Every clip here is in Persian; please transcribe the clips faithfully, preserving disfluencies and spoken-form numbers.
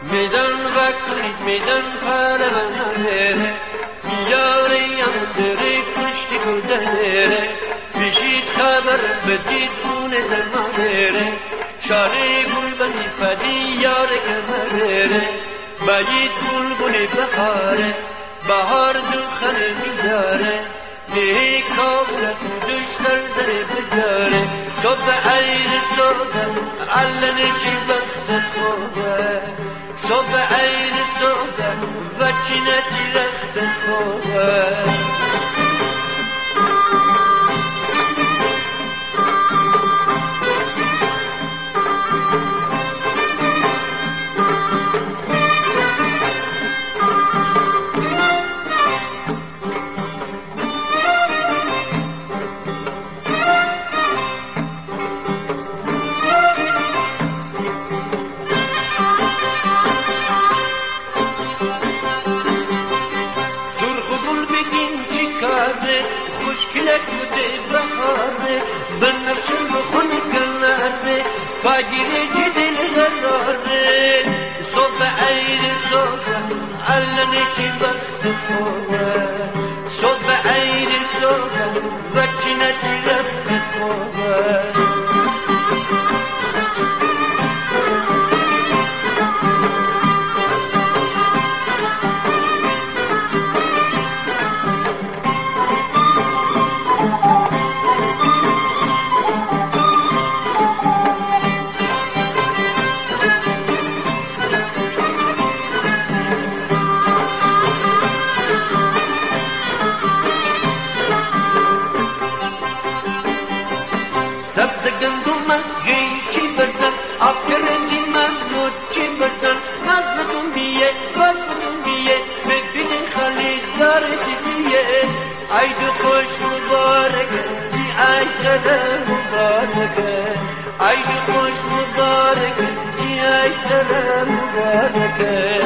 میدان وقتی میدان پرونده میاریم دری پشتی کردنه بیشید خبر بدید اون زمانه شالی گل بندی فدی یار کمره باید گل بنی بهاره بهار دخن میداره نه کابلت دوش سرزره بجاره صبح عید صبح علن چی وقت خوبه صبح عید صبح و چینتی رخت خوبه خوشگلک بوده بهاره بنفشن بخون گلاره فاگیره چی دل غراره صبح عید صبح علنه چی وقت خوبه صبح عید صبح وچینه چی وقت خوبه سبز گندم گیچی بزن آفرینی من موچی بزن نازمتون بیه بازمتون بیه ببینی خالی داره دیگه عید خوش مبارکه دی عید مبارکه عید خوش مبارکه دی عید مبارکه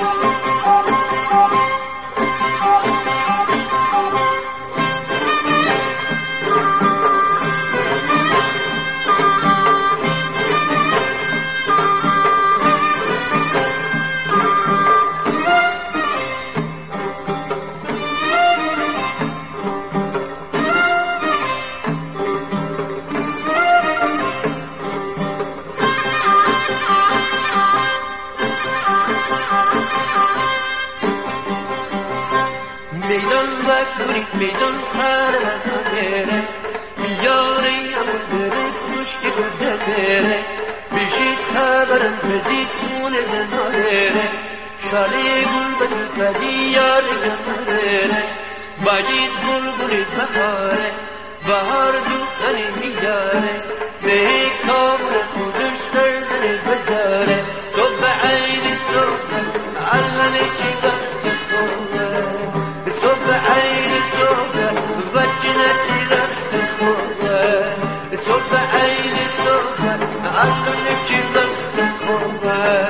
میدان وقتی میدان پرونده میاری همون دره پشتی گردنه بیشید خبرم بدید اون زناره شالی گل بدید بدی یار گمره باید گل بلید بهاره بهار دوخنی میاره به کامل خودش سرزنی بجاره صبح عید صبح علنه چی وقت خوبه صبح عید صبح و جنتی رخت خوبه صبح عید صبح علنه چی وقت خوبه